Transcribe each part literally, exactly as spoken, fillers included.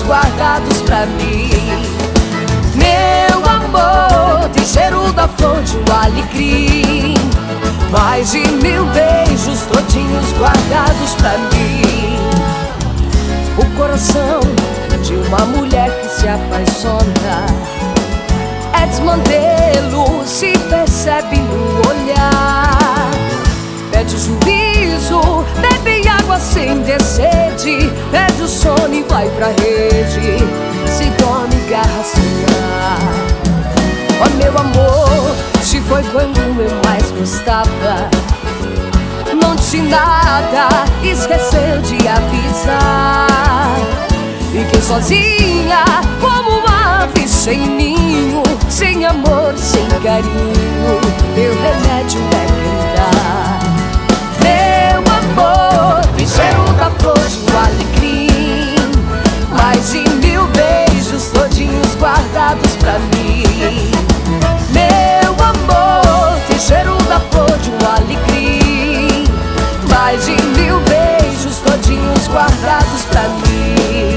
guardados pra mim. Meu amor tem cheiro da flor de um alecrim, mais de mil beijos todinhos guardados pra mim. O coração de uma mulher que se apaixona é desmantelo, se percebe no olhar. Pede juízo, bebe água sem ter sede, perde o sono e vai pra rede, se dorme garra sem ar. Ó meu amor, se foi quando eu mais gostava, não tinha nada, esqueceu de avisar. Fiquei sozinha como uma ave sem ninho, sem amor, sem carinho, meu remédio é cantar. Meu amor tem cheiro da flor de um alecrim, mais de mil beijos todinhos guardados pra mim. Meu amor tem cheiro da flor de um alecrim, mais de mil beijos todinhos guardados pra mim.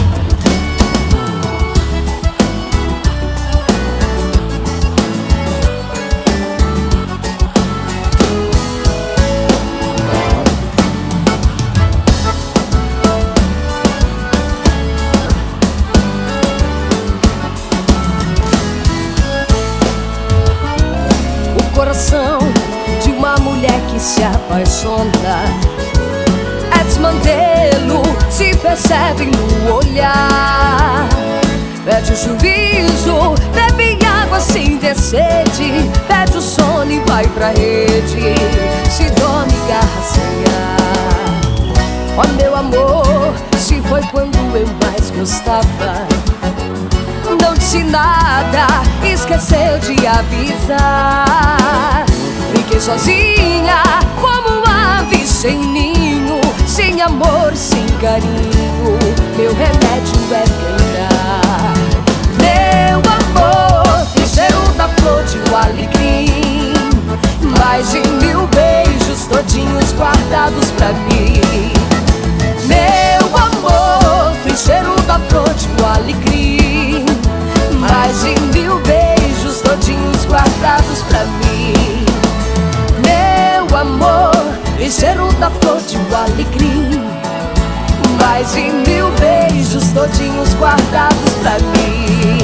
O coração de uma mulher que se apaixona é desmantelo, se percebe no olhar. Perde o juízo, bebe água sem ter sede, perde o sono e vai pra rede, se dorme garra sem ar. Ó meu amor, se foi quando eu mais gostava, não disse nada, esqueceu de avisar. Fiquei sozinha como uma ave sem ninho, sem amor, sem carinho, meu remédio é cantar. Meu amor tem cheiro da flor de um alecrim, mais de mil beijos todinhos guardados pra mim. Meu amor tem cheiro da flor de um alecrim, mais de mil beijos todinhos guardados pra mim. Meu amor tem cheiro da flor de um alecrim, mais de mil beijos todinhos guardados pra mim.